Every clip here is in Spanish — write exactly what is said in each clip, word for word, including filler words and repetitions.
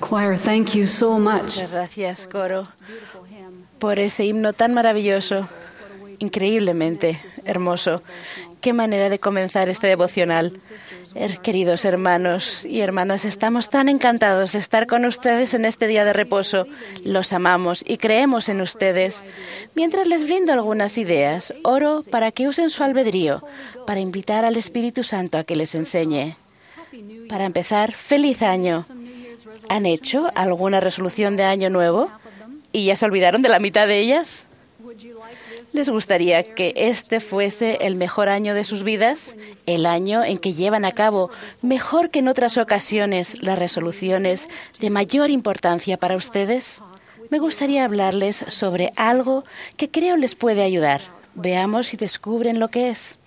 Choir, thank you so much. Muchas gracias, coro, por ese himno tan maravilloso, increíblemente hermoso. Qué manera de comenzar este devocional. Er, queridos hermanos y hermanas, estamos tan encantados de estar con ustedes en este día de reposo. Los amamos y creemos en ustedes. Mientras les brindo algunas ideas, oro para que usen su albedrío, para invitar al Espíritu Santo a que les enseñe. Para empezar, ¡feliz año! ¿Han hecho alguna resolución de año nuevo y ya se olvidaron de la mitad de ellas? ¿Les gustaría que este fuese el mejor año de sus vidas? El año en que llevan a cabo, mejor que en otras ocasiones, las resoluciones de mayor importancia para ustedes. Me gustaría hablarles sobre algo que creo les puede ayudar. Veamos si descubren lo que es.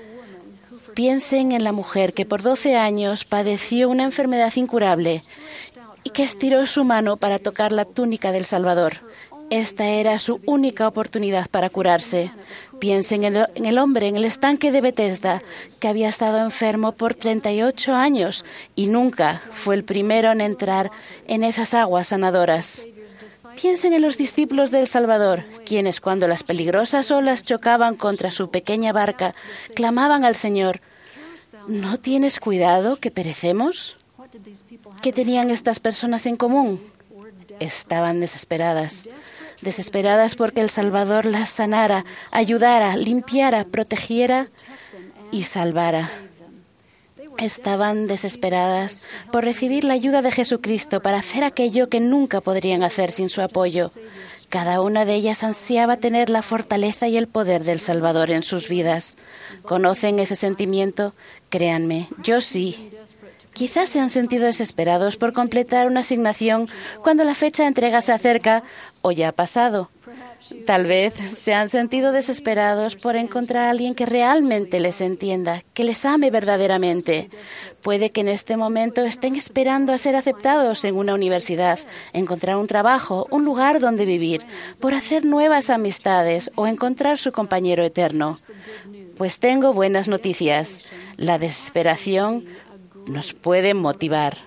Piensen en la mujer que por doce años padeció una enfermedad incurable y que estiró su mano para tocar la túnica del Salvador. Esta era su única oportunidad para curarse. Piensen en el, en el hombre en el estanque de Bethesda, que había estado enfermo por treinta y ocho años y nunca fue el primero en entrar en esas aguas sanadoras. Piensen en los discípulos del Salvador, quienes cuando las peligrosas olas chocaban contra su pequeña barca, clamaban al Señor: ¿no tienes cuidado que perecemos? ¿Qué tenían estas personas en común? Estaban desesperadas, desesperadas porque el Salvador las sanara, ayudara, limpiara, protegiera y salvara. Estaban desesperadas por recibir la ayuda de Jesucristo para hacer aquello que nunca podrían hacer sin su apoyo. Cada una de ellas ansiaba tener la fortaleza y el poder del Salvador en sus vidas. ¿Conocen ese sentimiento? Créanme, yo sí. Quizás se han sentido desesperados por completar una asignación cuando la fecha de entrega se acerca o ya ha pasado. Tal vez se han sentido desesperados por encontrar a alguien que realmente les entienda, que les ame verdaderamente. Puede que en este momento estén esperando a ser aceptados en una universidad, encontrar un trabajo, un lugar donde vivir, por hacer nuevas amistades o encontrar su compañero eterno. Pues tengo buenas noticias. La desesperación nos puede motivar.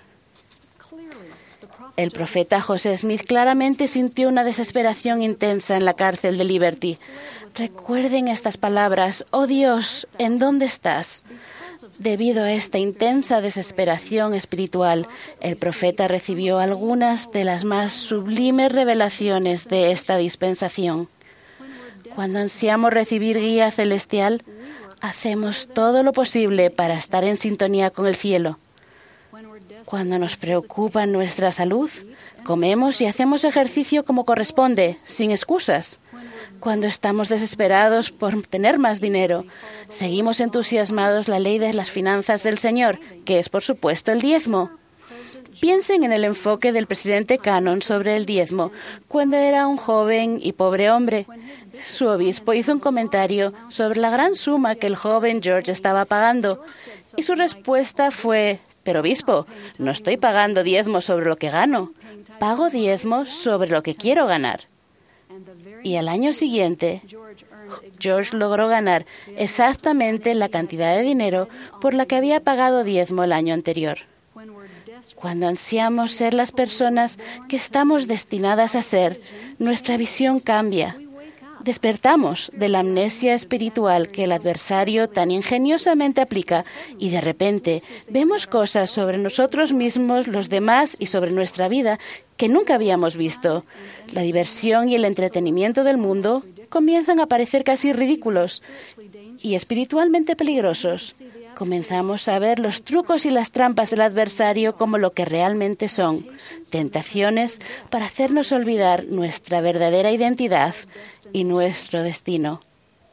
El profeta José Smith claramente sintió una desesperación intensa en la cárcel de Liberty. Recuerden estas palabras: «Oh Dios, ¿en dónde estás?». Debido a esta intensa desesperación espiritual, el profeta recibió algunas de las más sublimes revelaciones de esta dispensación. Cuando ansiamos recibir guía celestial, hacemos todo lo posible para estar en sintonía con el cielo. Cuando nos preocupa nuestra salud, comemos y hacemos ejercicio como corresponde, sin excusas. Cuando estamos desesperados por tener más dinero, seguimos entusiasmados la ley de las finanzas del Señor, que es, por supuesto, el diezmo. Piensen en el enfoque del presidente Cannon sobre el diezmo cuando era un joven y pobre hombre. Su obispo hizo un comentario sobre la gran suma que el joven George estaba pagando y su respuesta fue: «Pero obispo, no estoy pagando diezmo sobre lo que gano, pago diezmo sobre lo que quiero ganar». Y al año siguiente, George logró ganar exactamente la cantidad de dinero por la que había pagado diezmo el año anterior. Cuando ansiamos ser las personas que estamos destinadas a ser, nuestra visión cambia. Despertamos de la amnesia espiritual que el adversario tan ingeniosamente aplica y de repente vemos cosas sobre nosotros mismos, los demás y sobre nuestra vida que nunca habíamos visto. La diversión y el entretenimiento del mundo comienzan a parecer casi ridículos y espiritualmente peligrosos. Comenzamos a ver los trucos y las trampas del adversario como lo que realmente son: tentaciones para hacernos olvidar nuestra verdadera identidad y nuestro destino.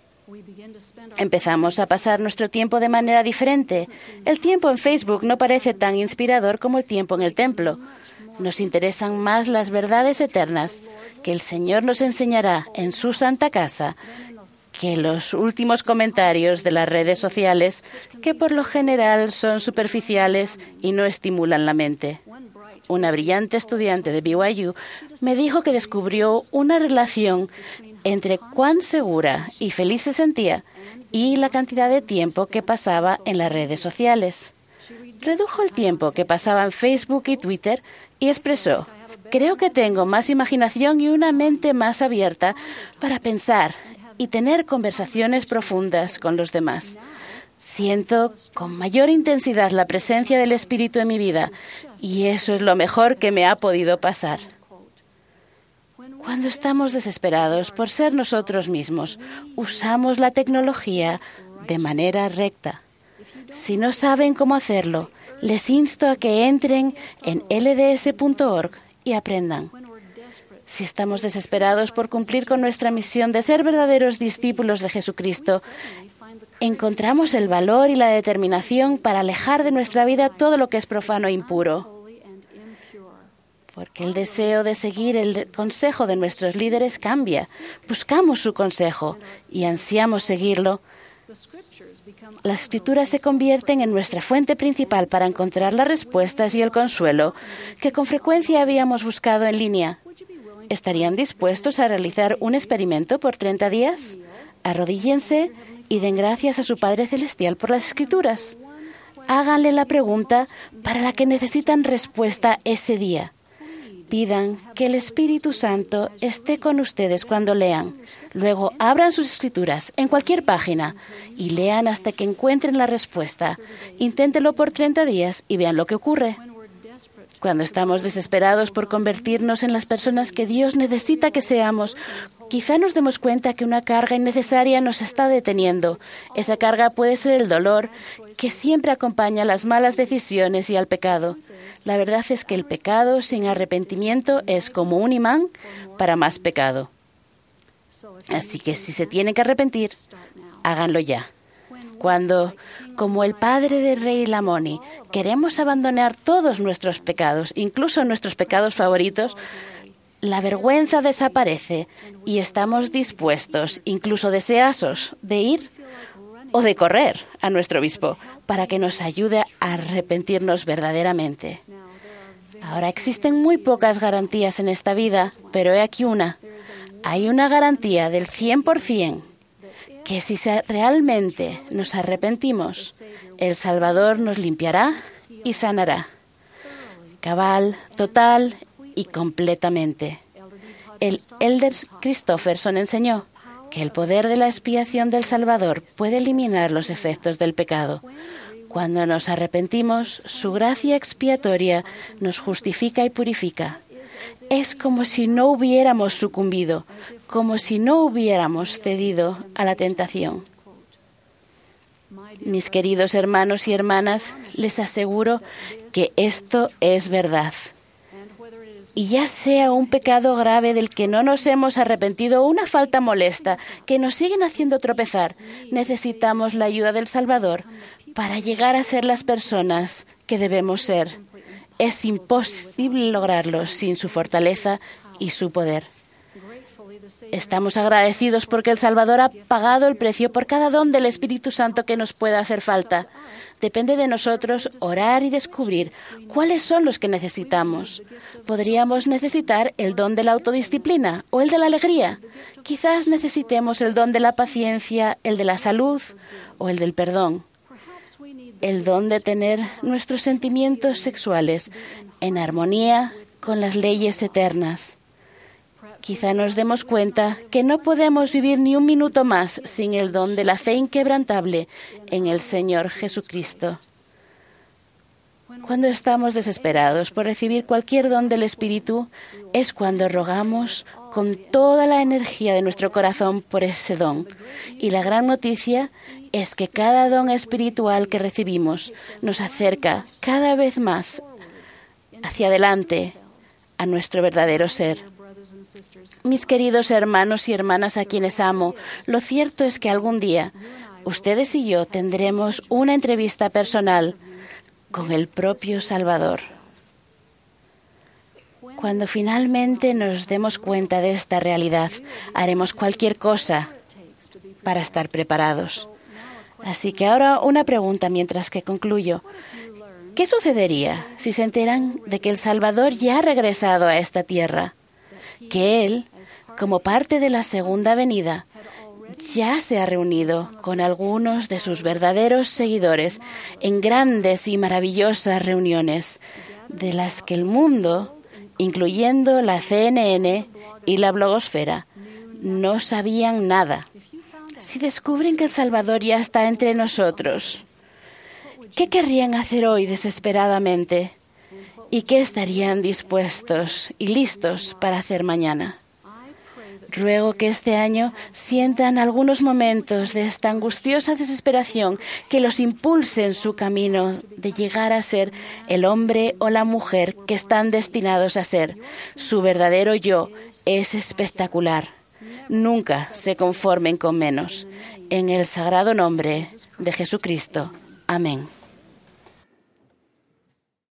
Empezamos a pasar nuestro tiempo de manera diferente. El tiempo en Facebook no parece tan inspirador como el tiempo en el templo. Nos interesan más las verdades eternas que el Señor nos enseñará en su santa casa que los últimos comentarios de las redes sociales, que por lo general son superficiales y no estimulan la mente. Una brillante estudiante de B Y U me dijo que descubrió una relación entre cuán segura y feliz se sentía y la cantidad de tiempo que pasaba en las redes sociales. Redujo el tiempo que pasaba en Facebook y Twitter, y expresó: creo que tengo más imaginación y una mente más abierta para pensar y tener conversaciones profundas con los demás. Siento con mayor intensidad la presencia del Espíritu en mi vida y eso es lo mejor que me ha podido pasar. Cuando estamos desesperados por ser nosotros mismos, usamos la tecnología de manera recta. Si no saben cómo hacerlo, les insto a que entren en L D S punto org y aprendan. Si estamos desesperados por cumplir con nuestra misión de ser verdaderos discípulos de Jesucristo, encontramos el valor y la determinación para alejar de nuestra vida todo lo que es profano e impuro. Porque el deseo de seguir el consejo de nuestros líderes cambia. Buscamos su consejo y ansiamos seguirlo. Las Escrituras se convierten en nuestra fuente principal para encontrar las respuestas y el consuelo que con frecuencia habíamos buscado en línea. ¿Estarían dispuestos a realizar un experimento por treinta días? Arrodíllense y den gracias a su Padre Celestial por las Escrituras. Háganle la pregunta para la que necesitan respuesta ese día. Pidan que el Espíritu Santo esté con ustedes cuando lean. Luego abran sus Escrituras en cualquier página y lean hasta que encuentren la respuesta. Inténtenlo por treinta días y vean lo que ocurre. Cuando estamos desesperados por convertirnos en las personas que Dios necesita que seamos, quizá nos demos cuenta que una carga innecesaria nos está deteniendo. Esa carga puede ser el dolor que siempre acompaña a las malas decisiones y al pecado. La verdad es que el pecado sin arrepentimiento es como un imán para más pecado. Así que si se tienen que arrepentir, háganlo ya. Cuando, como el padre de Rey Lamoni, queremos abandonar todos nuestros pecados, incluso nuestros pecados favoritos, la vergüenza desaparece y estamos dispuestos, incluso deseosos, de ir o de correr a nuestro obispo para que nos ayude a arrepentirnos verdaderamente. Ahora existen muy pocas garantías en esta vida, pero he aquí una. Hay una garantía del cien por ciento que si realmente nos arrepentimos, el Salvador nos limpiará y sanará. Cabal, total y completamente. El Elder Christofferson enseñó que el poder de la expiación del Salvador puede eliminar los efectos del pecado. Cuando nos arrepentimos, su gracia expiatoria nos justifica y purifica. Es como si no hubiéramos sucumbido, como si no hubiéramos cedido a la tentación. Mis queridos hermanos y hermanas, les aseguro que esto es verdad. Y ya sea un pecado grave del que no nos hemos arrepentido o una falta molesta que nos siguen haciendo tropezar, necesitamos la ayuda del Salvador para llegar a ser las personas que debemos ser. Es imposible lograrlo sin su fortaleza y su poder. Estamos agradecidos porque el Salvador ha pagado el precio por cada don del Espíritu Santo que nos pueda hacer falta. Depende de nosotros orar y descubrir cuáles son los que necesitamos. Podríamos necesitar el don de la autodisciplina o el de la alegría. Quizás necesitemos el don de la paciencia, el de la salud o el del perdón. El don de tener nuestros sentimientos sexuales en armonía con las leyes eternas. Quizá nos demos cuenta que no podemos vivir ni un minuto más sin el don de la fe inquebrantable en el Señor Jesucristo. Cuando estamos desesperados por recibir cualquier don del Espíritu, es cuando rogamos con toda la energía de nuestro corazón por ese don. Y la gran noticia es que cada don espiritual que recibimos nos acerca cada vez más hacia adelante a nuestro verdadero ser. Mis queridos hermanos y hermanas a quienes amo, lo cierto es que algún día ustedes y yo tendremos una entrevista personal con el propio Salvador. Cuando finalmente nos demos cuenta de esta realidad, haremos cualquier cosa para estar preparados. Así que ahora una pregunta mientras que concluyo. ¿Qué sucedería si se enteran de que el Salvador ya ha regresado a esta tierra? Que Él, como parte de la segunda venida, ya se ha reunido con algunos de sus verdaderos seguidores en grandes y maravillosas reuniones, de las que el mundo, incluyendo la C N N y la blogosfera, no sabían nada. Si descubren que El Salvador ya está entre nosotros, ¿qué querrían hacer hoy desesperadamente? ¿Y qué estarían dispuestos y listos para hacer mañana? Ruego que este año sientan algunos momentos de esta angustiosa desesperación que los impulse en su camino de llegar a ser el hombre o la mujer que están destinados a ser. Su verdadero yo es espectacular. Nunca se conformen con menos. En el sagrado nombre de Jesucristo. Amén.